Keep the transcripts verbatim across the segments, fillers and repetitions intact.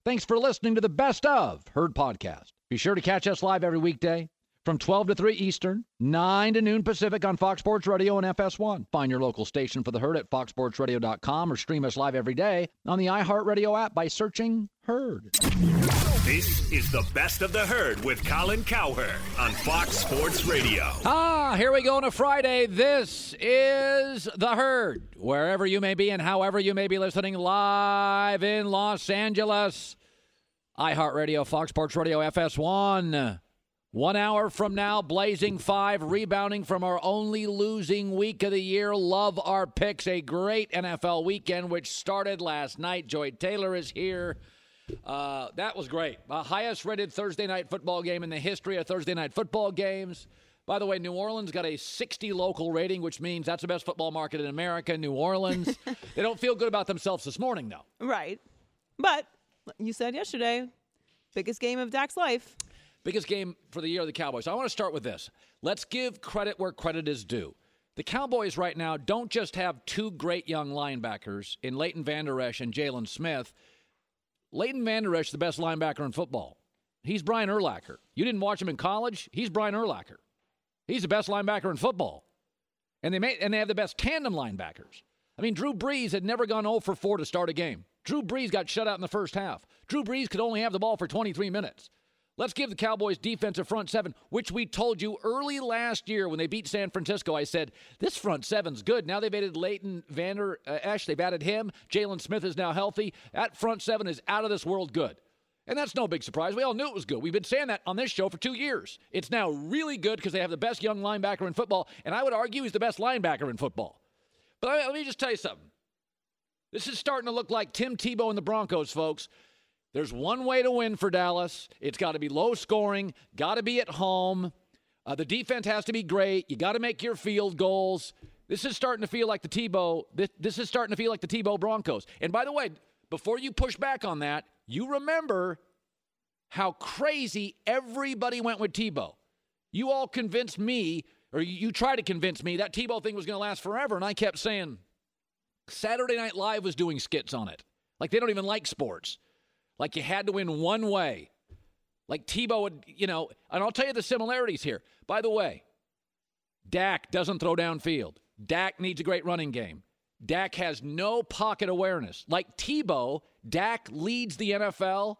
Thanks for listening to the Best of Herd podcast. Be sure to catch us live every weekday from twelve to three Eastern, nine to noon Pacific on Fox Sports Radio and F S one. Find your local station for the Herd at fox sports radio dot com or stream us live every day on the iHeartRadio app by searching Herd. This is the Best of the Herd with Colin Cowherd on Fox Sports Radio. Ah, here we go on a Friday. This is the Herd. Wherever you may be and however you may be listening, live in Los Angeles. iHeartRadio, Fox Sports Radio, F S one. One hour from now, Blazing Five, rebounding from our only losing week of the year. Love our picks. A great N F L weekend, which started last night. Joy Taylor is here. Uh, that was great. The highest-rated Thursday night football game in the history of Thursday night football games. By the way, New Orleans got a sixty local rating, which means that's the best football market in America, New Orleans. They don't feel good about themselves this morning, though. Right. But you said yesterday, biggest game of Dak's life. Biggest game for the year of the Cowboys. I want to start with this. Let's give credit where credit is due. The Cowboys right now don't just have two great young linebackers in Leighton Vander Esch and Jalen Smith. Leighton Vander Esch is the best linebacker in football. He's Brian Urlacher. You didn't watch him in college? He's Brian Urlacher. He's the best linebacker in football. And they may, and they have the best tandem linebackers. I mean, Drew Brees had never gone oh for four to start a game. Drew Brees got shut out in the first half. Drew Brees could only have the ball for twenty-three minutes. Let's give the Cowboys defensive front seven, which we told you early last year when they beat San Francisco. I said, this front seven's good. Now they've added Leighton Vander Esch. They've added him. Jalen Smith is now healthy. That front seven is out of this world good. And that's no big surprise. We all knew it was good. We've been saying that on this show for two years. It's now really good because they have the best young linebacker in football, and I would argue he's the best linebacker in football. But I, let me just tell you something. This is starting to look like Tim Tebow and the Broncos, folks. There's one way to win for Dallas. It's got to be low scoring, got to be at home. Uh, the defense has to be great. You got to make your field goals. This is starting to feel like the Tebow. This, this is starting to feel like the Tebow Broncos. And by the way, before you push back on that, you remember how crazy everybody went with Tebow. You all convinced me, or you, you tried to convince me that Tebow thing was going to last forever, and I kept saying Saturday Night Live was doing skits on it. Like they don't even like sports. Like you had to win one way. Like Tebow would, you know, and I'll tell you the similarities here. By the way, Dak doesn't throw downfield. Dak needs a great running game. Dak has no pocket awareness. Like Tebow, Dak leads the N F L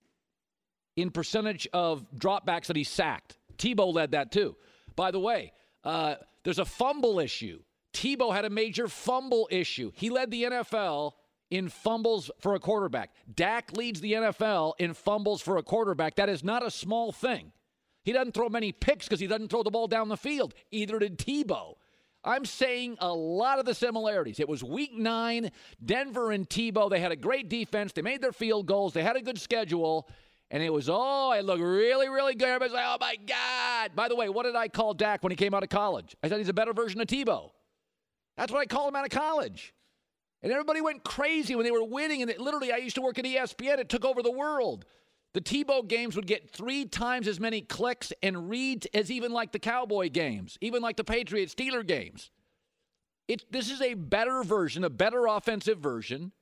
in percentage of dropbacks that he's sacked. Tebow led that too. By the way, uh, there's a fumble issue. Tebow had a major fumble issue. He led the N F L in fumbles for a quarterback. Dak leads the N F L in fumbles for a quarterback. That is not a small thing. He doesn't throw many picks because he doesn't throw the ball down the field. Either did Tebow. I'm saying a lot of the similarities. It was week nine, Denver and Tebow. They had a great defense. They made their field goals. They had a good schedule. And it was, oh, it looked really, really good. Everybody's like, oh, my God. By the way, what did I call Dak when he came out of college? I said he's a better version of Tebow. That's what I called him out of college. And everybody went crazy when they were winning. And it, literally, I used to work at E S P N. It took over the world. The Tebow games would get three times as many clicks and reads as even like the Cowboy games, even like the Patriots-Steeler games. It, this is a better version, a better offensive version.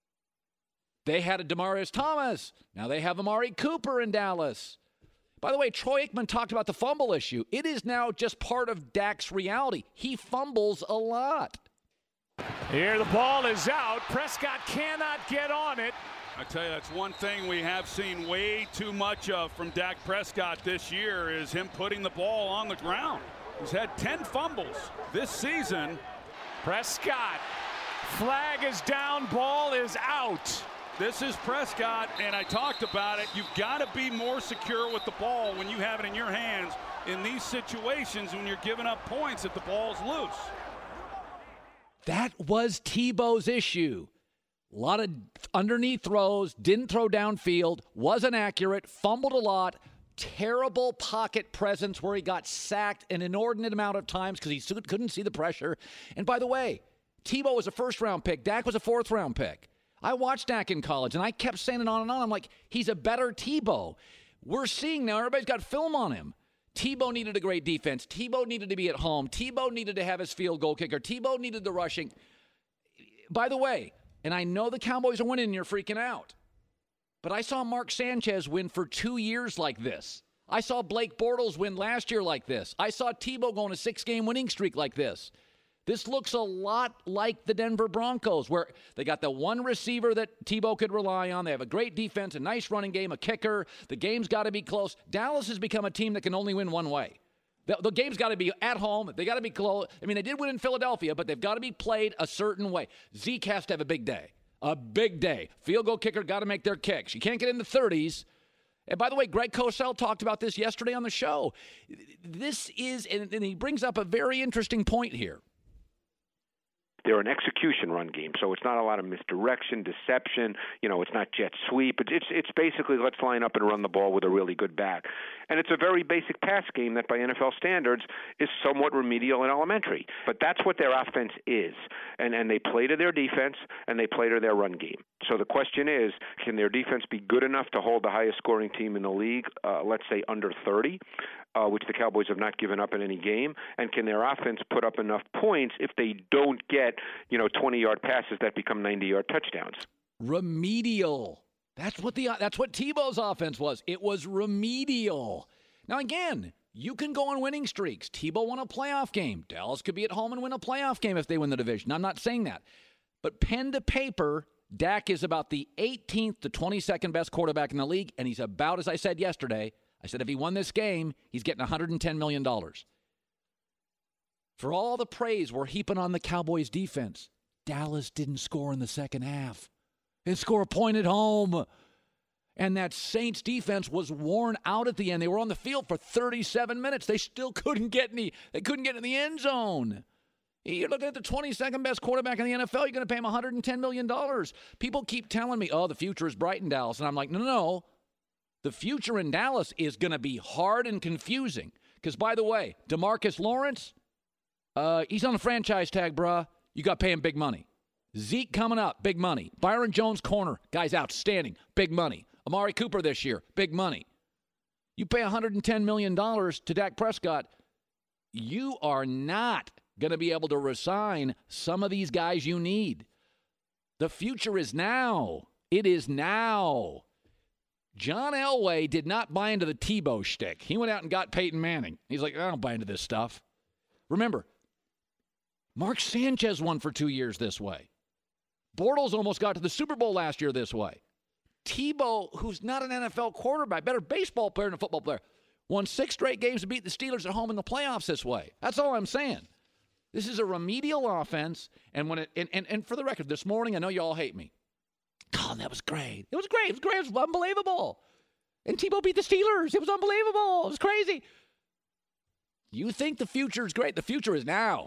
They had a Demaryius Thomas. Now they have Amari Cooper in Dallas. By the way, Troy Aikman talked about the fumble issue. It is now just part of Dak's reality. He fumbles a lot. Here the ball is out. Prescott cannot get on it. I tell you, that's one thing we have seen way too much of from Dak Prescott this year is him putting the ball on the ground. He's had ten fumbles this season. Prescott. Flag is down. Ball is out. This is Prescott, and I talked about it. You've got to be more secure with the ball when you have it in your hands in these situations when you're giving up points if the ball's loose. That was Tebow's issue. A lot of underneath throws, didn't throw downfield, wasn't accurate, fumbled a lot, terrible pocket presence where he got sacked an inordinate amount of times because he couldn't see the pressure. And by the way, Tebow was a first-round pick. Dak was a fourth-round pick. I watched Dak in college, and I kept saying it on and on. I'm like, he's a better Tebow. We're seeing now, everybody's got film on him. Tebow needed a great defense. Tebow needed to be at home. Tebow needed to have his field goal kicker. Tebow needed the rushing. By the way, and I know the Cowboys are winning and you're freaking out. But I saw Mark Sanchez win for two years like this. I saw Blake Bortles win last year like this. I saw Tebow go on a six-game winning streak like this. This looks a lot like the Denver Broncos, where they got the one receiver that Tebow could rely on. They have a great defense, a nice running game, a kicker. The game's got to be close. Dallas has become a team that can only win one way. The, the game's got to be at home. They got to be close. I mean, they did win in Philadelphia, but they've got to be played a certain way. Zeke has to have a big day. A big day. Field goal kicker got to make their kicks. You can't get in the thirties. And by the way, Greg Cosell talked about this yesterday on the show. This is, and, and he brings up a very interesting point here. They're an execution run game, so it's not a lot of misdirection, deception. You know, it's not jet sweep. It's it's basically let's line up and run the ball with a really good back. And it's a very basic pass game that by N F L standards is somewhat remedial and elementary. But that's what their offense is. And and they play to their defense, and they play to their run game. So the question is, can their defense be good enough to hold the highest scoring team in the league, uh, let's say under thirty? Uh, which the Cowboys have not given up in any game, and can their offense put up enough points if they don't get, you know, twenty-yard passes that become ninety-yard touchdowns? Remedial. That's what the that's what Tebow's offense was. It was remedial. Now again, you can go on winning streaks. Tebow won a playoff game. Dallas could be at home and win a playoff game if they win the division. I'm not saying that, but pen to paper, Dak is about the eighteenth to twenty-second best quarterback in the league, and he's about, as I said yesterday. I said if he won this game, he's getting one hundred ten million dollars. For all the praise we're heaping on the Cowboys' defense, Dallas didn't score in the second half. They didn't score a point at home. And that Saints defense was worn out at the end. They were on the field for thirty-seven minutes. They still couldn't get any. They couldn't get in the end zone. You're looking at the twenty-second best quarterback in the N F L. You're going to pay him one hundred ten million dollars. People keep telling me, oh, the future is bright in Dallas. And I'm like, no, no, no. The future in Dallas is going to be hard and confusing. Because, by the way, DeMarcus Lawrence, uh, he's on a franchise tag, bruh. You got to pay him big money. Zeke coming up, big money. Byron Jones, corner, guy's outstanding, big money. Amari Cooper this year, big money. You pay one hundred ten million dollars to Dak Prescott, you are not going to be able to resign some of these guys you need. The future is now. It is now. John Elway did not buy into the Tebow shtick. He went out and got Peyton Manning. He's like, I don't buy into this stuff. Remember, Mark Sanchez won for two years this way. Bortles almost got to the Super Bowl last year this way. Tebow, who's not an N F L quarterback, better baseball player than a football player, won six straight games to beat the Steelers at home in the playoffs this way. That's all I'm saying. This is a remedial offense. And when it and, and, and for the record, this morning, I know you all hate me. Colin, that was great. It was great. It was great. It was unbelievable. And Tebow beat the Steelers. It was unbelievable. It was crazy. You think the future is great. The future is now.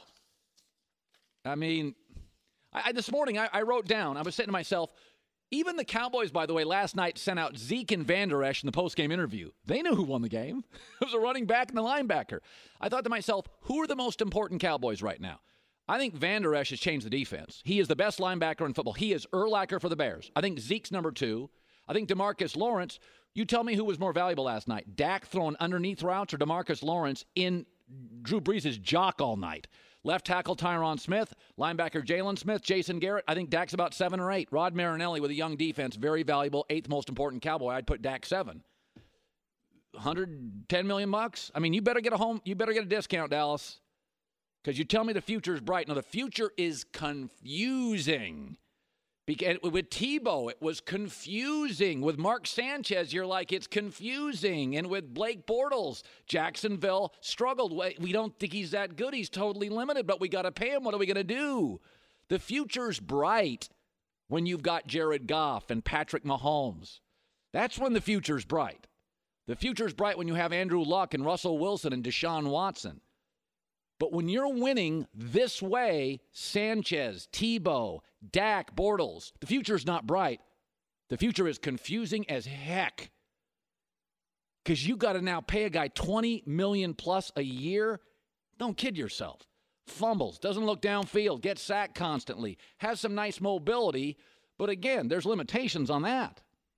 I mean, I, I, this morning I, I wrote down, I was saying to myself, even the Cowboys, by the way, last night sent out Zeke and Van Der Esch in the postgame interview. They knew who won the game. It was a running back and the linebacker. I thought to myself, who are the most important Cowboys right now? I think Van Der Esch has changed the defense. He is the best linebacker in football. He is Urlacher for the Bears. I think Zeke's number two. I think DeMarcus Lawrence, you tell me who was more valuable last night, Dak throwing underneath routes or DeMarcus Lawrence in Drew Brees' jock all night. Left tackle Tyron Smith, linebacker Jalen Smith, Jason Garrett. I think Dak's about seven or eight. Rod Marinelli with a young defense, very valuable, eighth most important Cowboy. I'd put Dak seven. one hundred ten million bucks. I mean, you better get a home. You better get a discount, Dallas. Because you tell me the future is bright. Now, the future is confusing. Because with Tebow, it was confusing. With Mark Sanchez, you're like, it's confusing. And with Blake Bortles, Jacksonville struggled. We don't think he's that good. He's totally limited, but we got to pay him. What are we going to do? The future's bright when you've got Jared Goff and Patrick Mahomes. That's when the future's bright. The future's bright when you have Andrew Luck and Russell Wilson and Deshaun Watson. But when you're winning this way, Sanchez, Tebow, Dak, Bortles, the future's not bright. The future is confusing as heck. Because you got to now pay a guy twenty million dollars plus a year. Don't kid yourself. Fumbles, doesn't look downfield, gets sacked constantly, has some nice mobility. But again, there's limitations on that.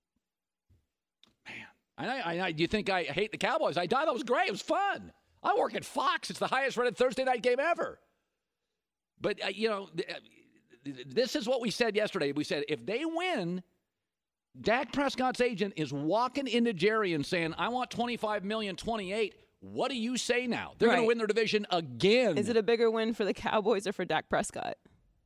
Man, I, I, I, do you think I hate the Cowboys? I thought that was great. It was fun. I work at Fox. It's the highest rated Thursday night game ever. But, uh, you know, th- this is what we said yesterday. We said if they win, Dak Prescott's agent is walking into Jerry and saying, I want twenty-five million dollars, twenty-eight. What do you say now? They're Right. going to win their division again. Is it a bigger win for the Cowboys or for Dak Prescott?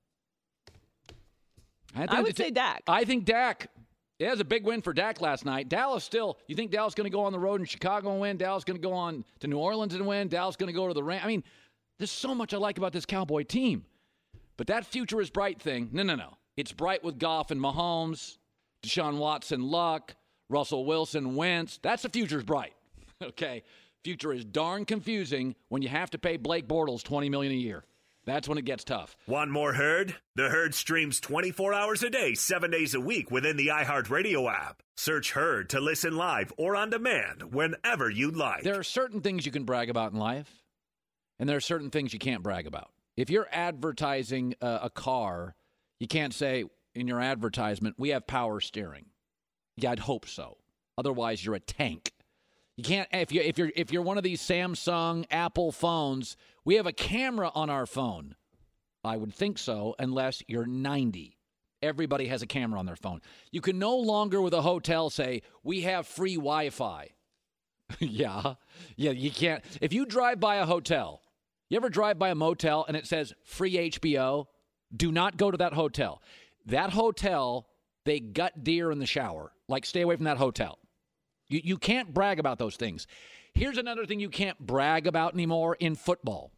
I, I would say Dak. I think Dak. It was a big win for Dak last night. Dallas still, you think Dallas is going to go on the road in Chicago and win? Dallas is going to go on to New Orleans and win? Dallas is going to go to the Rams? I mean, there's so much I like about this Cowboy team. But that future is bright thing, no, no, no. It's bright with Goff and Mahomes, Deshaun Watson, Luck, Russell Wilson, Wentz. That's the future's bright, okay? Future is darn confusing when you have to pay Blake Bortles twenty million dollars a year. That's when it gets tough. Want more Herd? The Herd streams twenty-four hours a day, seven days a week within the iHeartRadio app. Search Herd to listen live or on demand whenever you like. There are certain things you can brag about in life, and there are certain things you can't brag about. If you're advertising uh, a car, you can't say in your advertisement, we have power steering. Yeah, I'd hope so. Otherwise, you're a tank. You can't if you if you're if you're one of these Samsung, Apple phones, we have a camera on our phone. I would think so, unless you're ninety. Everybody has a camera on their phone. You can no longer with a hotel say, we have free Wi-Fi. yeah. Yeah, you can't. If you drive by a hotel, you ever drive by a motel and it says free H B O? Do not go to that hotel. That hotel, they gut deer in the shower. Like, stay away from that hotel. You, you can't brag about those things. Here's another thing you can't brag about anymore in football.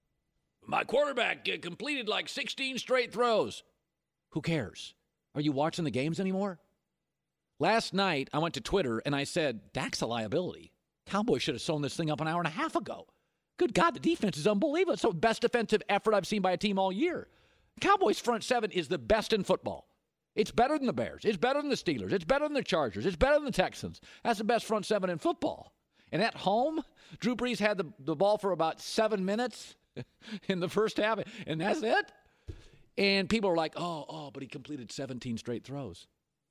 My quarterback uh, completed like sixteen straight throws. Who cares? Are you watching the games anymore? Last night, I went to Twitter and I said, Dak's a liability. Cowboys should have sewn this thing up an hour and a half ago. Good God, the defense is unbelievable. It's the best defensive effort I've seen by a team all year. Cowboys front seven is the best in football. It's better than the Bears. It's better than the Steelers. It's better than the Chargers. It's better than the Texans. That's the best front seven in football. And at home, Drew Brees had the, the ball for about seven minutes in the first half, and that's it. And people are like, oh, oh, but he completed seventeen straight throws.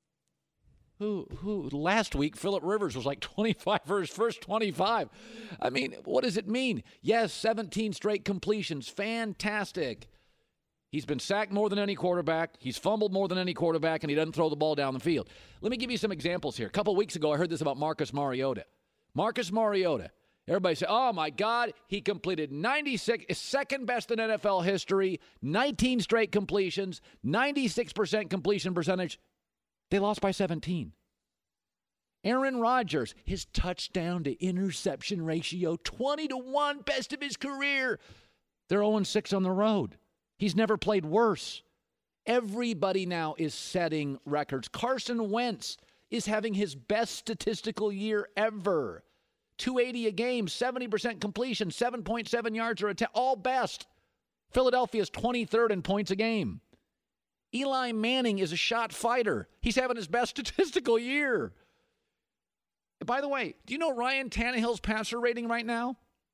Who, who, last week, Phillip Rivers was like twenty-five for his first twenty-five. I mean, what does it mean? Yes, seventeen straight completions. Fantastic. He's been sacked more than any quarterback. He's fumbled more than any quarterback, and he doesn't throw the ball down the field. Let me give you some examples here. A couple weeks ago, I heard this about Marcus Mariota. Marcus Mariota. Everybody say, oh, my God, he completed ninety-six, second best in N F L history, nineteen straight completions, ninety-six percent completion percentage. They lost by seventeen. Aaron Rodgers, his touchdown to interception ratio, twenty to one, best of his career. They're oh and six on the road. He's never played worse. Everybody now is setting records. Carson Wentz is having his best statistical year ever. two eighty a game, seventy percent completion, seven point seven yards or attempt, all best. Philadelphia's twenty-third in points a game. Eli Manning is a shot fighter. He's having his best statistical year. By the way, do you know Ryan Tannehill's passer rating right now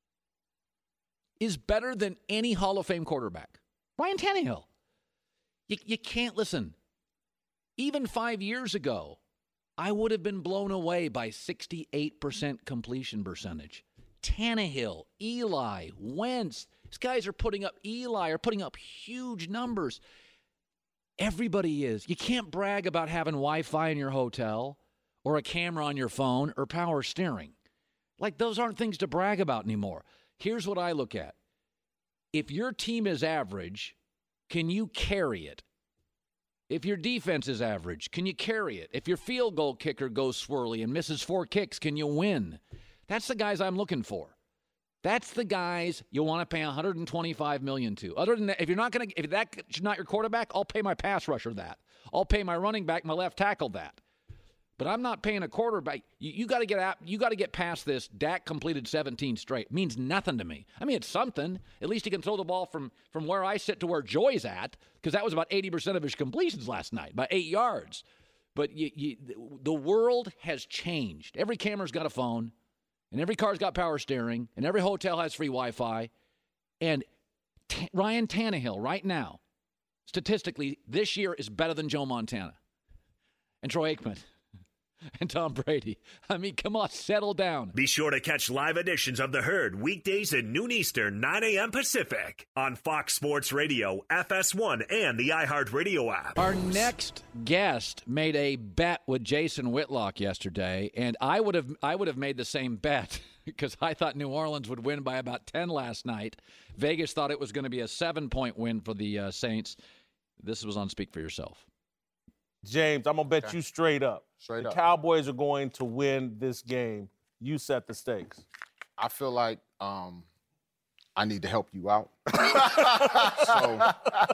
is better than any Hall of Fame quarterback? Ryan Tannehill. You, you can't listen. Even five years ago, I would have been blown away by sixty-eight percent completion percentage. Tannehill, Eli, Wentz. These guys are putting up, Eli are putting up huge numbers. Everybody is. You can't brag about having Wi-Fi in your hotel or a camera on your phone or power steering. Like, those aren't things to brag about anymore. Here's what I look at. If your team is average, can you carry it? If your defense is average, can you carry it? If your field goal kicker goes swirly and misses four kicks, can you win? That's the guys I'm looking for. That's the guys you want to pay one hundred twenty-five million dollars to. Other than that, if you're not going to, if that's not your quarterback, I'll pay my pass rusher that. I'll pay my running back, my left tackle that. But I'm not paying a quarterback. You, you got to get out. You got to get past this. Dak completed seventeen straight. It means nothing to me. I mean, it's something. At least he can throw the ball from from where I sit to where Joy's at, because that was about eighty percent of his completions last night, by eight yards. But you, you, the world has changed. Every camera's got a phone, and every car's got power steering, and every hotel has free Wi-Fi. And T- Ryan Tannehill right now, statistically, this year is better than Joe Montana and Troy Aikman. and Tom Brady. I mean, come on, settle down. Be sure to catch live editions of The Herd weekdays at noon Eastern, nine a.m. Pacific on Fox Sports Radio, F S one, and the iHeartRadio app. Our next guest made a bet with Jason Whitlock yesterday, and I would have I would have made the same bet because I thought New Orleans would win by about ten last night. Vegas thought it was going to be a seven-point win for the uh, Saints. This was on Speak for Yourself. James, I'm going to bet okay. you straight up. Straight the up. Cowboys are going to win this game. You set the stakes. I feel like um, I need to help you out. So,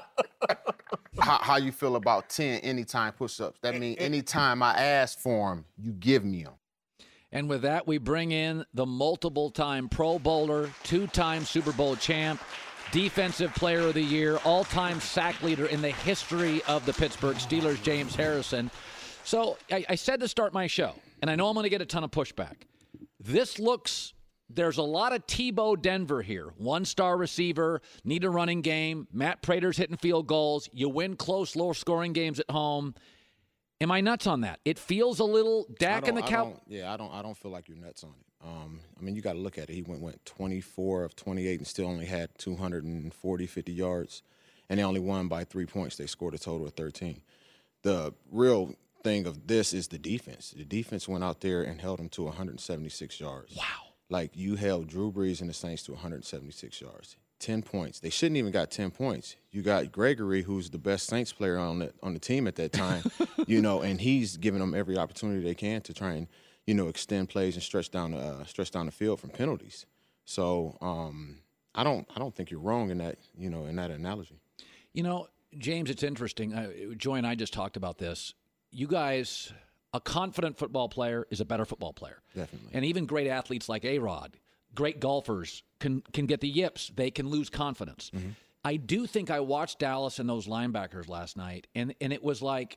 how, how you feel about ten anytime push-ups? That means anytime I ask for them, you give me them. And with that, we bring in the multiple-time Pro Bowler, two-time Super Bowl champ, Defensive Player of the Year, all-time sack leader in the history of the Pittsburgh Steelers, James Harrison. So I, I said to start my show, and I know I'm going to get a ton of pushback. This looks, there's a lot of Tebow Denver here. One-star receiver, need a running game. Matt Prater's hitting field goals. You win close, low-scoring games at home. Am I nuts on that? It feels a little Dak and the Cow. Yeah, I don't. I don't feel like you're nuts on it. Um, I mean, you got to look at it. He went went twenty-four of twenty-eight and still only had two hundred forty, fifty yards, and they only won by three points. They scored a total of thirteen. The real thing of this is the defense. The defense went out there and held them to one hundred seventy-six yards. Wow. Like, you held Drew Brees and the Saints to one hundred seventy-six yards. ten points. They shouldn't even got ten points. You got Gregory, who's the best Saints player on the, on the team at that time, you know, and he's giving them every opportunity they can to try and, you know, extend plays and stretch down, uh, stretch down the field from penalties. So um, I don't I don't think you're wrong in that, you know, in that analogy. You know, James, it's interesting. Uh, Joy and I just talked about this. You guys, a confident football player is a better football player. Definitely. And even great athletes like A-Rod, great golfers can can get the yips. They can lose confidence. Mm-hmm. I do think I watched Dallas and those linebackers last night, and, and it was like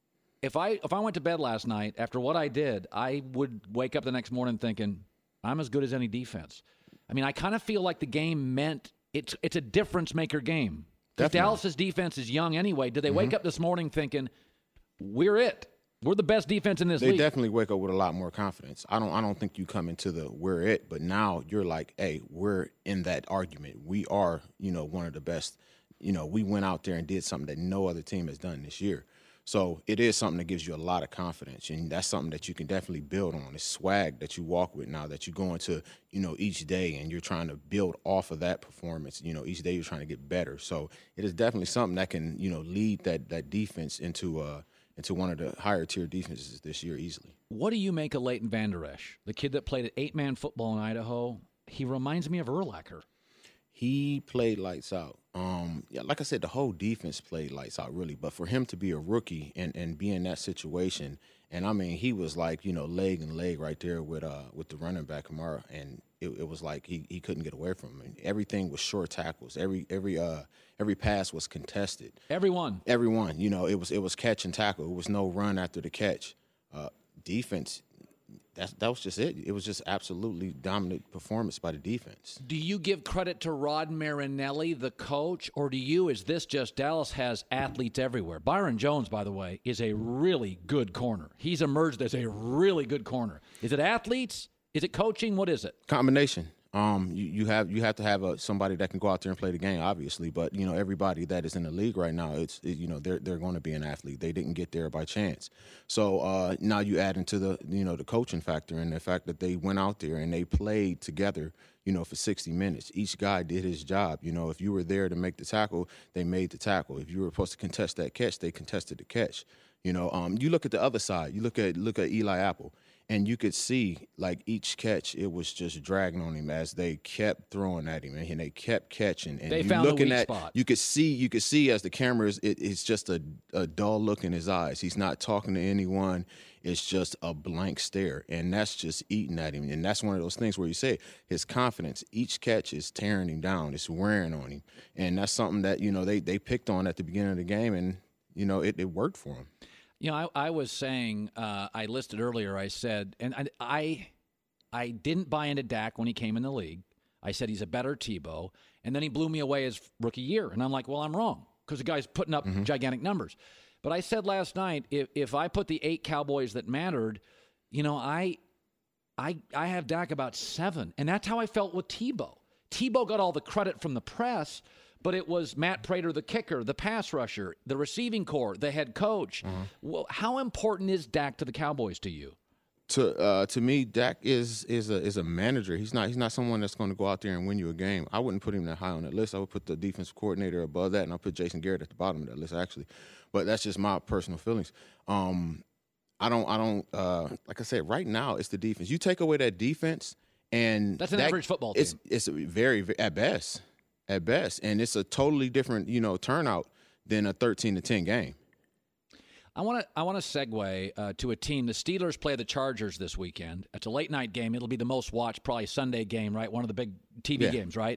if I if I went to bed last night after what I did, I would wake up the next morning thinking I'm as good as any defense. I mean, I kind of feel like the game meant it's it's a difference maker game. If Dallas's defense is young anyway, did they mm-hmm. wake up this morning thinking we're it? We're the best defense in this they league. They definitely wake up with a lot more confidence. I don't I don't think you come into the we're it, but now you're like, hey, we're in that argument. We are, you know, one of the best. You know, we went out there and did something that no other team has done this year. So it is something that gives you a lot of confidence, and that's something that you can definitely build on. It's swag that you walk with now that you go into, you know, each day, and you're trying to build off of that performance. You know, each day you're trying to get better. So it is definitely something that can, you know, lead that that defense into uh into one of the higher tier defenses this year easily. What do you make of Leighton Vander Esch, the kid that played at eight-man football in Idaho? He reminds me of Urlacher. He played lights out. Um, yeah, like I said, the whole defense played lights out, really. But for him to be a rookie and, and be in that situation, and, I mean, he was like, you know, leg and leg right there with uh with the running back, Kamara, and it, it was like he, he couldn't get away from him. And everything was short tackles. Every every uh every pass was contested. Everyone. Everyone. You know, it was it was catch and tackle. It was no run after the catch. Uh, defense. That, that was just it. It was just absolutely dominant performance by the defense. Do you give credit to Rod Marinelli, the coach, or do you, is this just Dallas has athletes everywhere? Byron Jones, by the way, is a really good corner. He's emerged as a really good corner. Is it athletes? Is it coaching? What is it? Combination. Um, you, you have you have to have a, somebody that can go out there and play the game, obviously. But you know, everybody that is in the league right now, it's it, you know they're they're going to be an athlete. They didn't get there by chance. So uh, now you add into the you know the coaching factor and the fact that they went out there and they played together. You know, for sixty minutes, each guy did his job. You know, if you were there to make the tackle, they made the tackle. If you were supposed to contest that catch, they contested the catch. You know, um, you look at the other side. You look at look at Eli Apple. And you could see, like, each catch, it was just dragging on him as they kept throwing at him, and they kept catching. And they you found looking the weak at, spot. You could see, you could see as the cameras, it, it's just a, a dull look in his eyes. He's not talking to anyone. It's just a blank stare, and that's just eating at him. And that's one of those things where you say his confidence, each catch is tearing him down. It's wearing on him. And that's something that, you know, they, they picked on at the beginning of the game, and, you know, it, it worked for him. You know, I, I was saying, uh, I listed earlier, I said, and I, I I didn't buy into Dak when he came in the league. I said he's a better Tebow, and then he blew me away his rookie year. And I'm like, well, I'm wrong, because the guy's putting up mm-hmm. gigantic numbers. But I said last night, if, if I put the eight Cowboys that mattered, you know, I I I have Dak about seven. And that's how I felt with Tebow. Tebow got all the credit from the press, but it was Matt Prater, the kicker, the pass rusher, the receiving corps, the head coach. Mm-hmm. Well, how important is Dak to the Cowboys to you? To uh, to me, Dak is is a is a manager. He's not he's not someone that's going to go out there and win you a game. I wouldn't put him that high on that list. I would put the defensive coordinator above that, and I'll put Jason Garrett at the bottom of that list, actually. But that's just my personal feelings. Um, I don't I don't uh, like I said. Right now, it's the defense. You take away that defense, and that's an that, average football team. It's it's a very at best, at best, and it's a totally different you know turnout than a thirteen to ten game. I want to I want to segue uh, to a team. The Steelers play the Chargers this weekend. It's a late night game. It'll be the most watched, probably Sunday game, right? One of the big T V yeah. games, right?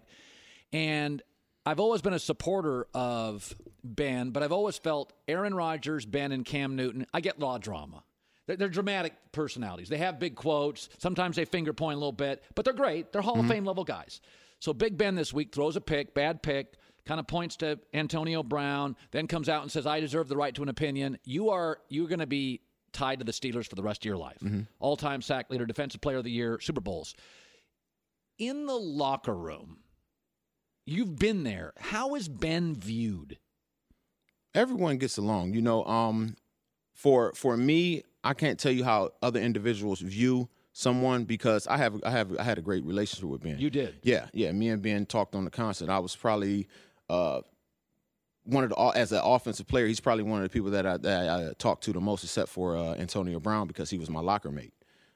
And I've always been a supporter of Ben, but I've always felt Aaron Rodgers, Ben, and Cam Newton. I get a lot of drama. They're, they're dramatic personalities. They have big quotes. Sometimes they finger point a little bit, but they're great. They're Hall mm-hmm. of Fame level guys. So Big Ben this week throws a pick, bad pick. Kind of points to Antonio Brown, then comes out and says, I deserve the right to an opinion. You are you're going to be tied to the Steelers for the rest of your life. Mm-hmm. All-time sack leader, defensive player of the year, Super Bowls. In the locker room, you've been there. How is Ben viewed? Everyone gets along. You know, um, for for me, I can't tell you how other individuals view someone because I have I have I had a great relationship with Ben. You did? Yeah, yeah. Me and Ben talked on the concert. I was probably uh, one of the as an offensive player. He's probably one of the people that I, that I talked to the most, except for uh, Antonio Brown, because he was my locker mate.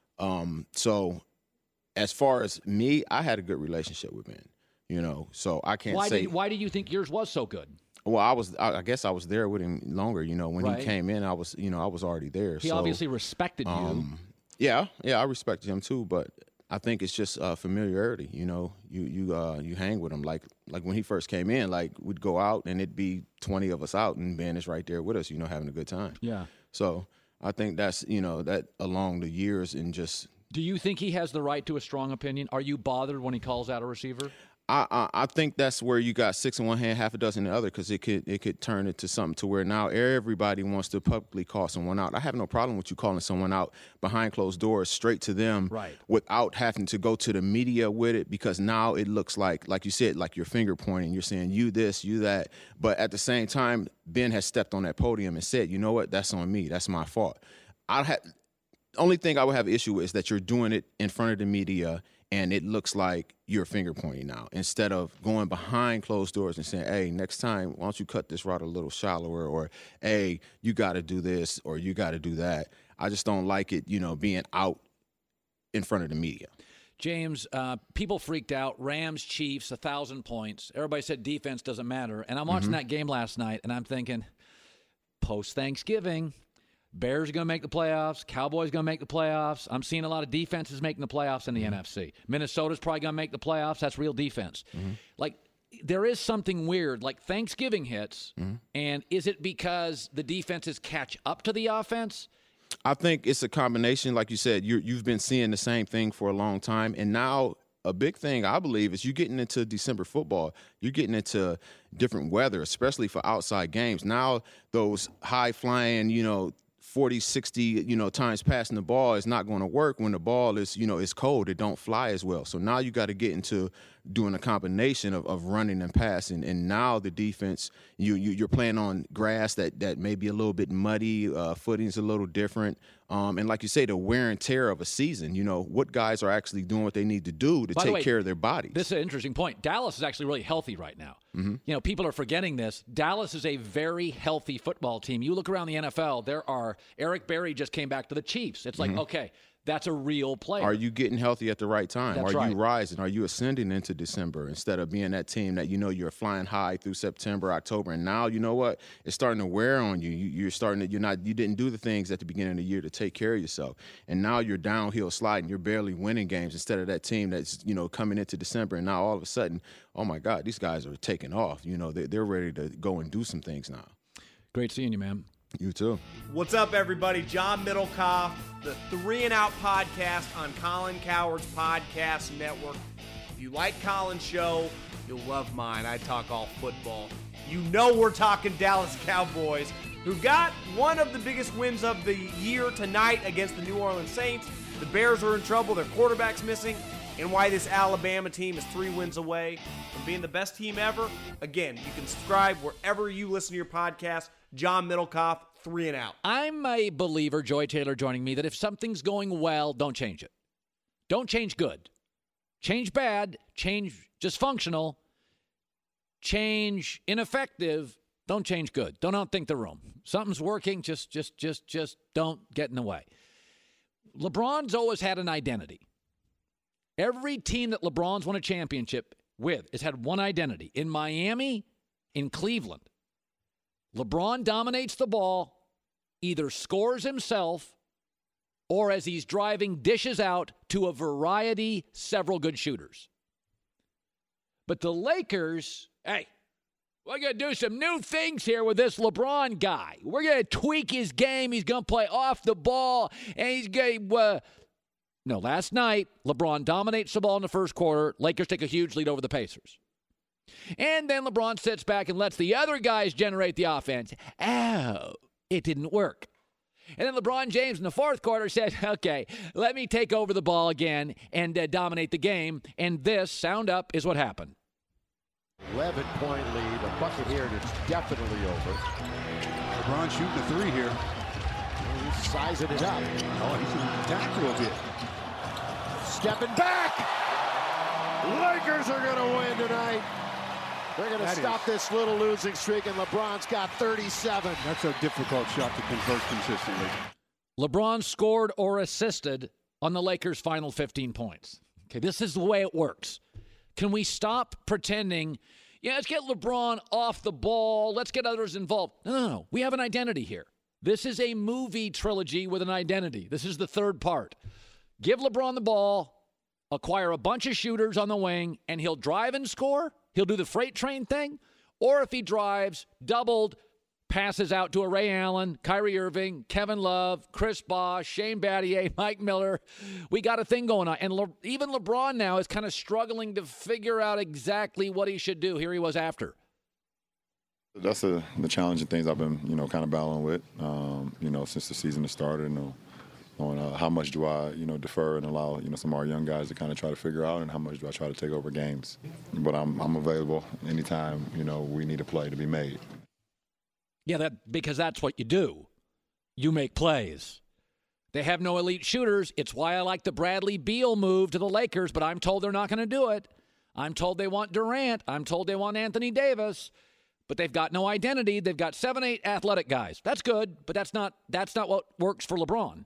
Um, so, as far as me, I had a good relationship with Ben. You know, so I can't why say. Did, why do you think yours was so good? Well, I was. I guess I was there with him longer. You know, when right. he came in, I was. You know, I was already there. He so, obviously respected you. Um, yeah, yeah, I respected him too, but I think it's just uh, familiarity. You know, you you uh, you hang with him like like when he first came in. Like we'd go out and it'd be twenty of us out, and Ben is right there with us. You know, having a good time. Yeah. So I think that's you know that along the years and just. Do you think he has the right to a strong opinion? Are you bothered when he calls out a receiver? I, I, I think that's where you got six in one hand, half a dozen in the other, because it could it could turn into something to where now everybody wants to publicly call someone out. I have no problem with you calling someone out behind closed doors, straight to them, right. without having to go to the media with it, because now it looks like, like you said, like you're finger pointing. You're saying you this, you that. But at the same time, Ben has stepped on that podium and said, you know what, that's on me. That's my fault. I had only thing I would have an issue with is that you're doing it in front of the media and it looks like you're finger pointing now, instead of going behind closed doors and saying, hey, next time, why don't you cut this route a little shallower, or, hey, you got to do this, or you got to do that. I just don't like it, you know, being out in front of the media. James, uh, people freaked out. Rams, Chiefs, one thousand points. Everybody said defense doesn't matter. And I'm watching mm-hmm. that game last night, and I'm thinking, post-Thanksgiving, Bears are going to make the playoffs. Cowboys going to make the playoffs. I'm seeing a lot of defenses making the playoffs in the mm-hmm. N F C. Minnesota's probably going to make the playoffs. That's real defense. Mm-hmm. Like, there is something weird. Like, Thanksgiving hits, mm-hmm. and is it because the defenses catch up to the offense? I think it's a combination. Like you said, you're, you've been seeing the same thing for a long time, and now a big thing, I believe, is you're getting into December football. You're getting into different weather, especially for outside games. Now those high-flying, you know, forty, sixty, you know, times passing the ball is not going to work when the ball is, you know, it's cold. It don't fly as well. So now you got to get into doing a combination of, of running and passing. And now the defense, you, you you're playing on grass that that may be a little bit muddy. Uh, footing's a little different. Um, and like you say, the wear and tear of a season. You know, what guys are actually doing what they need to do to By take way, care of their bodies. This is an interesting point. Dallas is actually really healthy right now. Mm-hmm. You know, people are forgetting this. Dallas is a very healthy football team. You look around the N F L, there are Eric Berry just came back to the Chiefs. It's like, mm-hmm. okay, that's a real player. Are you getting healthy at the right time? That's are right. you rising? Are you ascending into December instead of being that team that, you know, you're flying high through September, October, and now, you know what, it's starting to wear on you. you you're starting to, you're not, you didn't do the things at the beginning of the year to take care of yourself. And now you're downhill sliding. You're barely winning games instead of that team that's, you know, coming into December. And now all of a sudden, oh my God, these guys are taking off. You know, they're, they're ready to go and do some things now. Great seeing you, man. You too. What's up, everybody? John Middlecoff, the Three and Out podcast on Colin Cowherd's Podcast Network. If you like Colin's show, you'll love mine. I talk all football. You know we're talking Dallas Cowboys. who got one of the biggest wins of the year tonight against the New Orleans Saints. The Bears are in trouble. Their quarterback's missing. And why this Alabama team is three wins away from being the best team ever. Again, you can subscribe wherever you listen to your podcast. John Middlecoff, Three and Out. I'm a believer, Joy Taylor joining me, that if something's going well, don't change it. Don't change good. Change bad. Change dysfunctional. Change ineffective. Don't change good. Don't outthink the room. Something's working. Just, just, just, just don't get in the way. LeBron's always had an identity. Every team that LeBron's won a championship with has had one identity. In Miami, in Cleveland, LeBron dominates the ball, either scores himself, or as he's driving, dishes out to a variety, several good shooters. But the Lakers, hey, we're going to do some new things here with this LeBron guy. We're going to tweak his game. He's going to play off the ball, and he's going to... Uh, No, last night, LeBron dominates the ball in the first quarter. Lakers take a huge lead over the Pacers. And then LeBron sits back and lets the other guys generate the offense. Oh, it didn't work. And then LeBron James in the fourth quarter said, okay, let me take over the ball again and uh, dominate the game. And this, sound up, is what happened. eleven-point lead, a bucket here that's definitely over. LeBron shooting a three here. He's sizing it up. Oh, he's in tackle a bit. Stepping back. Lakers are going to win tonight. They're going to stop is. this little losing streak, and LeBron's got thirty-seven. That's a difficult shot to convert consistently. LeBron scored or assisted on the Lakers' final fifteen points. Okay, this is the way it works. Can we stop pretending, yeah, let's get LeBron off the ball, let's get others involved. No, no, no. We have an identity here. This is a movie trilogy with an identity. This is the third part. Give LeBron the ball, acquire a bunch of shooters on the wing, and he'll drive and score. He'll do the freight train thing. Or if he drives, doubled, passes out to a Ray Allen, Kyrie Irving, Kevin Love, Chris Bosh, Shane Battier, Mike Miller. We got a thing going on. And Le- even LeBron now is kind of struggling to figure out exactly what he should do. Here he was after. That's a, the challenging things I've been, you know, kind of battling with, um, you know, since the season has started. You know, on uh, how much do I, you know, defer and allow, you know, some of our young guys to kind of try to figure out, and how much do I try to take over games. But I'm I'm available anytime, you know, we need a play to be made. Yeah, that because that's what you do. You make plays. They have no elite shooters. It's why I like the Bradley Beal move to the Lakers, but I'm told they're not going to do it. I'm told they want Durant. I'm told they want Anthony Davis. But they've got no identity. They've got seven, eight athletic guys. That's good, but that's not that's not what works for LeBron.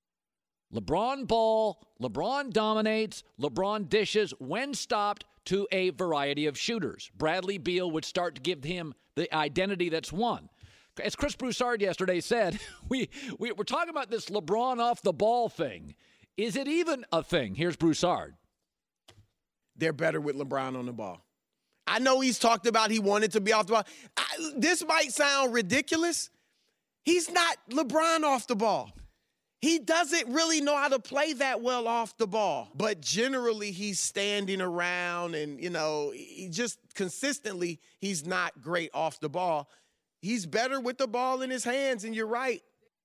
LeBron ball, LeBron dominates, LeBron dishes when stopped to a variety of shooters. Bradley Beal would start to give him the identity that's won. As Chris Broussard yesterday said, we, we, we're talking about this LeBron off the ball thing. Is it even a thing? Here's Broussard. They're better with LeBron on the ball. I know he's talked about he wanted to be off the ball. I, this might sound ridiculous. He's not LeBron off the ball. He doesn't really know how to play that well off the ball. But generally, he's standing around and, you know, he just consistently, he's not great off the ball. He's better with the ball in his hands, and you're right.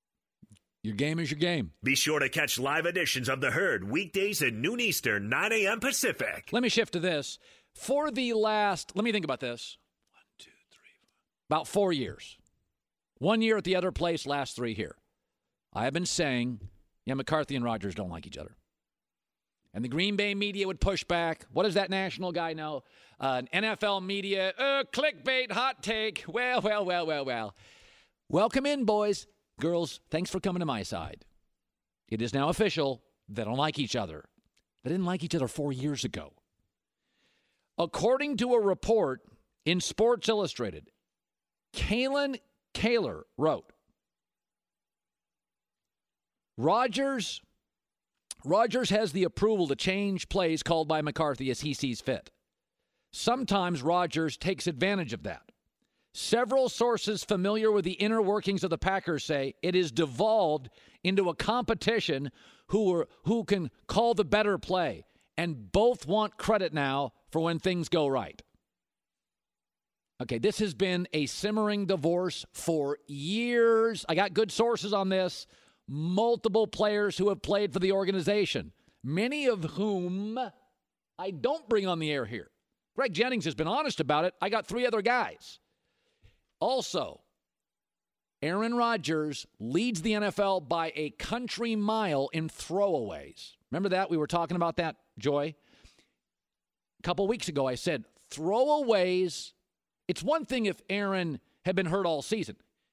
Your game is your game. Be sure to catch live editions of The Herd weekdays at noon Eastern, nine a.m. Pacific. Let me shift to this. For the last, let me think about this. One, two, three, four. About four years. One year at the other place, last three here. I have been saying, yeah, McCarthy and Rodgers don't like each other. And the Green Bay media would push back. What does that national guy know? Uh, N F L media, uh, clickbait, hot take. Well, well, well, well, well. Welcome in, boys. Girls, thanks for coming to my side. It is now official. They don't like each other. They didn't like each other four years ago. According to a report in Sports Illustrated, Kalen Kaler wrote, Rodgers, Rodgers has the approval to change plays called by McCarthy as he sees fit. Sometimes Rodgers takes advantage of that. Several sources familiar with the inner workings of the Packers say it is devolved into a competition who are, who can call the better play, and both want credit now for when things go right. Okay, this has been a simmering divorce for years. I got good sources on this. Multiple players who have played for the organization, many of whom I don't bring on the air here. Greg Jennings has been honest about it. I got three other guys. Also, Aaron Rodgers leads the N F L by a country mile in throwaways. Remember that? We were talking about that, Joy? A couple weeks ago, I said throwaways. It's one thing if Aaron had been hurt all season.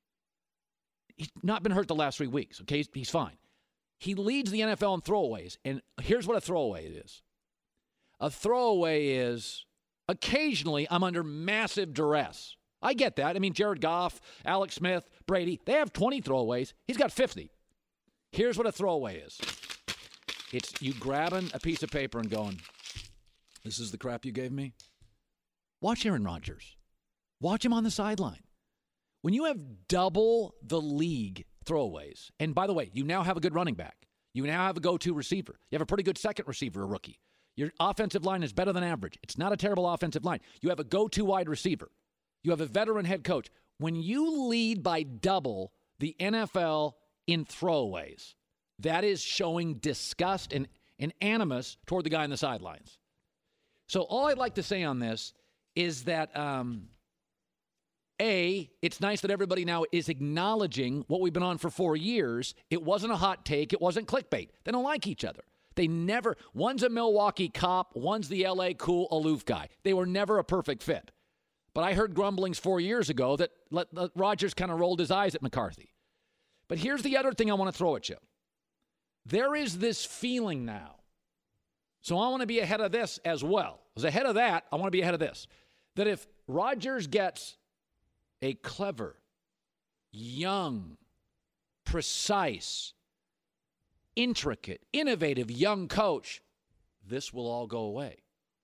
He's not been hurt the last three weeks, okay? He's, he's fine. He leads the N F L in throwaways, and here's what a throwaway is. A throwaway is occasionally I'm under massive duress. I get that. I mean, Jared Goff, Alex Smith, Brady, they have twenty throwaways. He's got fifty. Here's what a throwaway is. It's you grabbing a piece of paper and going, this is the crap you gave me? Watch Aaron Rodgers. Watch him on the sideline. When you have double the league throwaways, and by the way, you now have a good running back. You now have a go-to receiver. You have a pretty good second receiver, a rookie. Your offensive line is better than average. It's not a terrible offensive line. You have a go-to wide receiver. You have a veteran head coach. When you lead by double the N F L in throwaways, that is showing disgust and, and animus toward the guy on the sidelines. So all I'd like to say on this is that, um, A, it's nice that everybody now is acknowledging what we've been on for four years. It wasn't a hot take. It wasn't clickbait. They don't like each other. They never, one's a Milwaukee cop, one's the L A cool, aloof guy. They were never a perfect fit. But I heard grumblings four years ago that let, let Rodgers kind of rolled his eyes at McCarthy. But here's the other thing I want to throw at you. There is this feeling now. So I want to be ahead of this as well. As ahead of that, I want to be ahead of this. That if Rodgers gets a clever, young, precise, intricate, innovative young coach, this will all go away.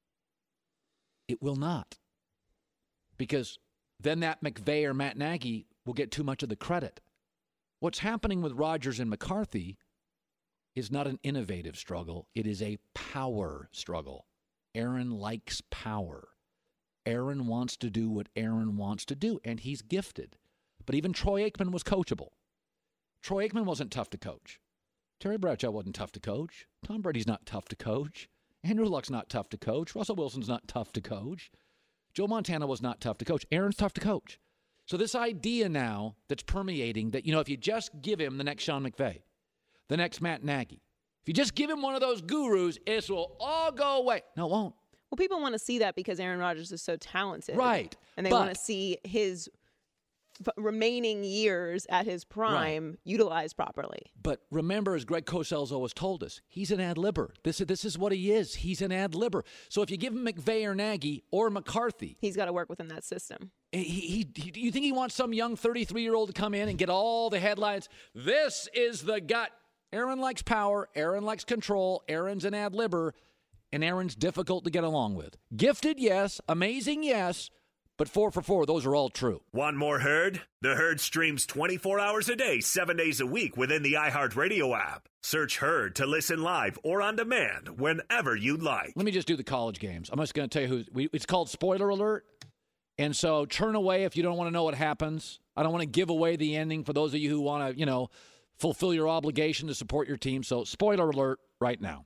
It will not. Because then that McVay or Matt Nagy will get too much of the credit. What's happening with Rodgers and McCarthy is not an innovative struggle. It is a power struggle. Aaron likes power. Aaron wants to do what Aaron wants to do, and he's gifted. But even Troy Aikman was coachable. Troy Aikman wasn't tough to coach. Terry Bradshaw wasn't tough to coach. Tom Brady's not tough to coach. Andrew Luck's not tough to coach. Russell Wilson's not tough to coach. Joe Montana was not tough to coach. Aaron's tough to coach. So this idea now that's permeating that, you know, if you just give him the next Sean McVay, the next Matt Nagy, if you just give him one of those gurus, it will all go away. No, it won't. Well, people want to see that because Aaron Rodgers is so talented. Right. And they but, want to see his f- remaining years at his prime right. utilized properly. But remember, as Greg Cosell's always told us, he's an ad-libber. This, this is what he is. He's an ad-libber. So if you give him McVay or Nagy or McCarthy. He's got to work within that system. He, he, he, you think he wants some young thirty-three-year-old to come in and get all the headlines? This is the gut. Aaron likes power. Aaron likes control. Aaron's an ad-libber. And Aaron's difficult to get along with. Gifted, yes. Amazing, yes. But four for four, those are all true. Want more Herd? The Herd streams twenty-four hours a day, seven days a week within the iHeartRadio app. Search Herd to listen live or on demand whenever you like. Let me just do the college games. I'm just going to tell you who. We, it's called Spoiler Alert. And so turn away if you don't want to know what happens. I don't want to give away the ending for those of you who want to, you know, fulfill your obligation to support your team. So spoiler alert right now.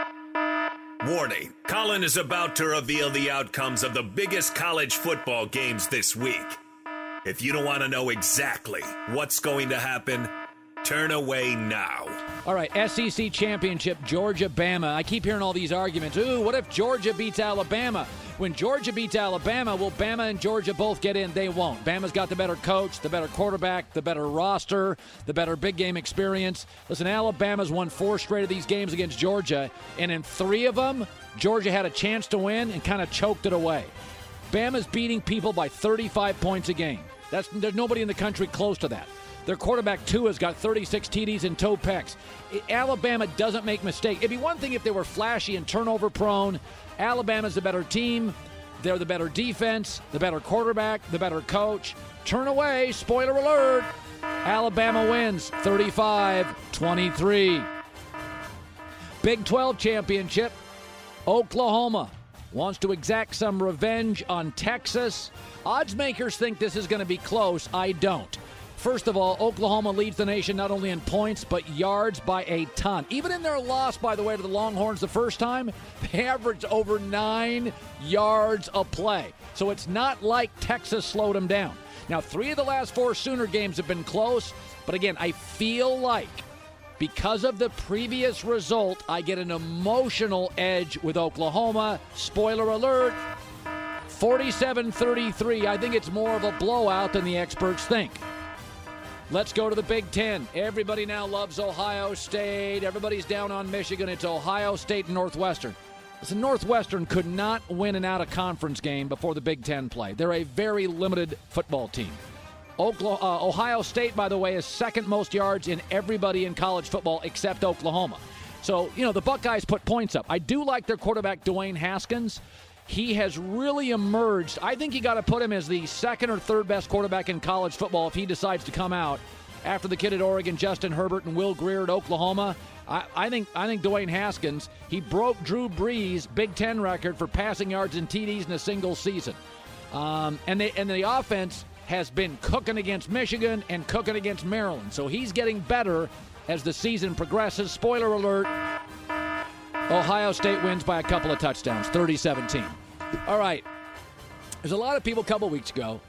Warning, Colin is about to reveal the outcomes of the biggest college football games this week. If you don't want to know exactly what's going to happen, turn away now. All right, S E C Championship, Georgia-Bama. I keep hearing all these arguments. Ooh, what if Georgia beats Alabama? When Georgia beats Alabama, will Bama and Georgia both get in? They won't. Bama's got the better coach, the better quarterback, the better roster, the better big game experience. Listen, Alabama's won four straight of these games against Georgia, and in three of them, Georgia had a chance to win and kind of choked it away. Bama's beating people by thirty-five points a game. That's, there's nobody in the country close to that. Their quarterback, Tua's got thirty-six T Ds and toe pecks. Alabama doesn't make mistakes. It'd be one thing if they were flashy and turnover-prone. Alabama's the better team. They're the better defense, the better quarterback, the better coach. Turn away. Spoiler alert. Alabama wins thirty-five twenty-three. Big twelve championship. Oklahoma wants to exact some revenge on Texas. Odds makers think this is going to be close. I don't. First of all, Oklahoma leads the nation not only in points, but yards by a ton. Even in their loss, by the way, to the Longhorns the first time, they averaged over nine yards a play. So it's not like Texas slowed them down. Now, three of the last four Sooner games have been close, but again, I feel like because of the previous result, I get an emotional edge with Oklahoma. Spoiler alert, forty-seven thirty-three. I think it's more of a blowout than the experts think. Let's go to the Big Ten. Everybody now loves Ohio State. Everybody's down on Michigan. It's Ohio State and Northwestern. Listen, Northwestern could not win an out-of-conference game before the Big Ten play. They're a very limited football team. Oklahoma, uh, Ohio State, by the way, is second most yards in everybody in college football except Oklahoma. So, you know, the Buckeyes put points up. I do like their quarterback, Dwayne Haskins. He has really emerged. I think you got to put him as the second or third best quarterback in college football if he decides to come out after the kid at Oregon, Justin Herbert, and Will Grier at Oklahoma. I, I think I think Dwayne Haskins, he broke Drew Brees' Big Ten record for passing yards and T Ds in a single season. Um, and, they, and the offense has been cooking against Michigan and cooking against Maryland. So he's getting better as the season progresses. Spoiler alert, Ohio State wins by a couple of touchdowns, thirty seventeen. All right. There's a lot of people a couple weeks ago.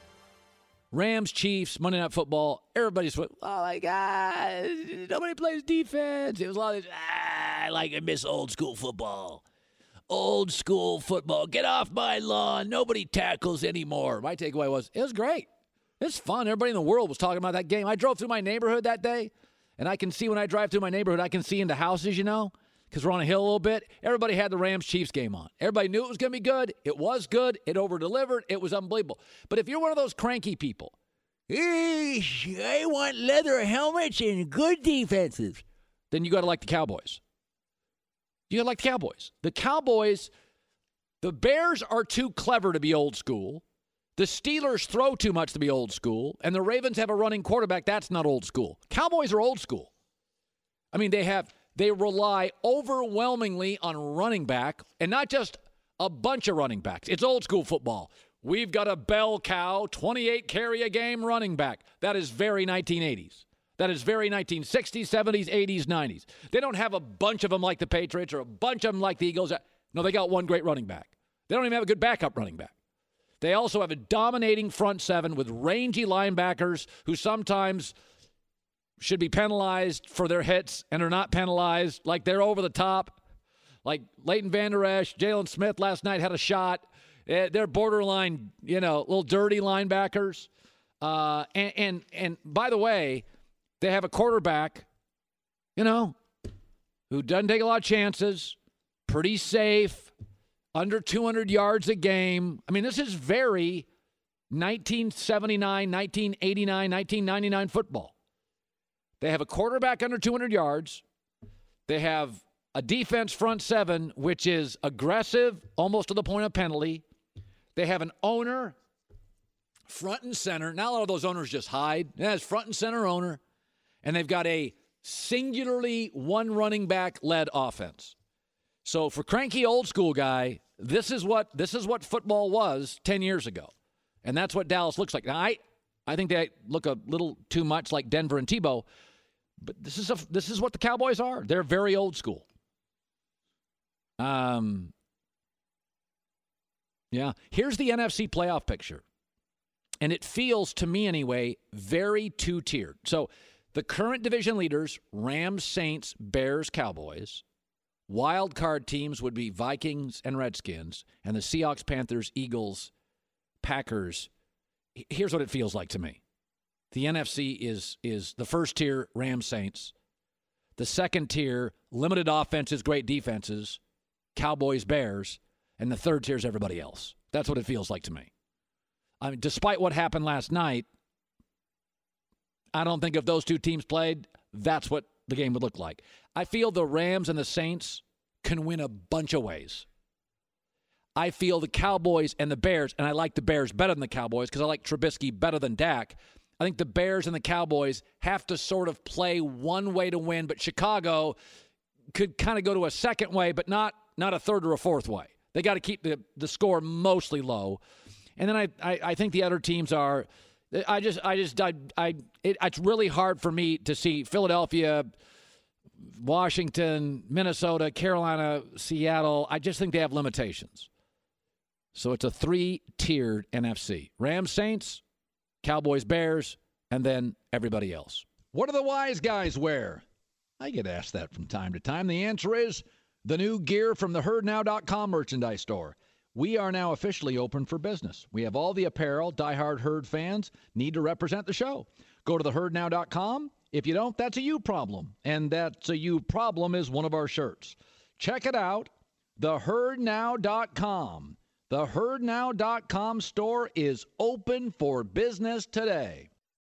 Rams, Chiefs, Monday Night Football. Everybody's, oh, my God, nobody plays defense. It was a lot of this, ah, I like, I miss old school football. Old school football. Get off my lawn. Nobody tackles anymore. My takeaway was, it was great. It's fun. Everybody in the world was talking about that game. I drove through my neighborhood that day, and I can see when I drive through my neighborhood, I can see into houses, you know, because we're on a hill a little bit. Everybody had the Rams-Chiefs game on. Everybody knew it was going to be good. It was good. It over-delivered. It was unbelievable. But if you're one of those cranky people, I want leather helmets and good defenses, then you got to like the Cowboys. You got to like the Cowboys. The Cowboys, the Bears are too clever to be old school. The Steelers throw too much to be old school. And the Ravens have a running quarterback. That's not old school. Cowboys are old school. I mean, they have... They rely overwhelmingly on running back, and not just a bunch of running backs. It's old school football. We've got a bell cow, twenty-eight carry a game running back. That is very nineteen eighties. That is very nineteen sixties, seventies, eighties, nineties. They don't have a bunch of them like the Patriots or a bunch of them like the Eagles. No, they got one great running back. They don't even have a good backup running back. They also have a dominating front seven with rangy linebackers who sometimes should be penalized for their hits and are not penalized, like they're over the top. Like Leighton Vander Esch, Jalen Smith last night had a shot. They're borderline, you know, little dirty linebackers. Uh, and, and and by the way, they have a quarterback, you know, who doesn't take a lot of chances, pretty safe, under two hundred yards a game. I mean, this is very nineteen seventy-nine, nineteen eighty-nine, nineteen ninety-nine football. They have a quarterback under two hundred yards. They have a defense front seven, which is aggressive, almost to the point of penalty. They have an owner, front and center. Not a lot of those owners just hide. It has front and center owner. And they've got a singularly one running back led offense. So for cranky old school guy, this is what this is what football was ten years ago. And that's what Dallas looks like. Now, I, I think they look a little too much like Denver and Tebow. But this is a, this is what the Cowboys are. They're very old school. Um, yeah. Here's the N F C playoff picture. And it feels, to me anyway, very two-tiered. So the current division leaders, Rams, Saints, Bears, Cowboys. Wild card teams would be Vikings and Redskins. And the Seahawks, Panthers, Eagles, Packers. Here's what it feels like to me. The N F C is is the first tier, Rams, Saints. The second tier, limited offenses, great defenses, Cowboys, Bears. And the third tier is everybody else. That's what it feels like to me. I mean, despite what happened last night, I don't think if those two teams played, that's what the game would look like. I feel the Rams and the Saints can win a bunch of ways. I feel the Cowboys and the Bears, and I like the Bears better than the Cowboys because I like Trubisky better than Dak. I think the Bears and the Cowboys have to sort of play one way to win, but Chicago could kind of go to a second way, but not, not a third or a fourth way. They got to keep the, the score mostly low. And then I, I, I think the other teams are – I just – I just I, I it, it's really hard for me to see Philadelphia, Washington, Minnesota, Carolina, Seattle. I just think they have limitations. So it's a three-tiered N F C. Rams, Saints, Cowboys, Bears, and then everybody else. What do the wise guys wear? I get asked that from time to time. The answer is the new gear from the herd now dot com merchandise store. We are now officially open for business. We have all the apparel diehard Herd fans need to represent the show. Go to the herd now dot com. If you don't, that's a you problem. And that's a you problem is one of our shirts. Check it out, the herd now dot com. The herd now dot com store is open for business today.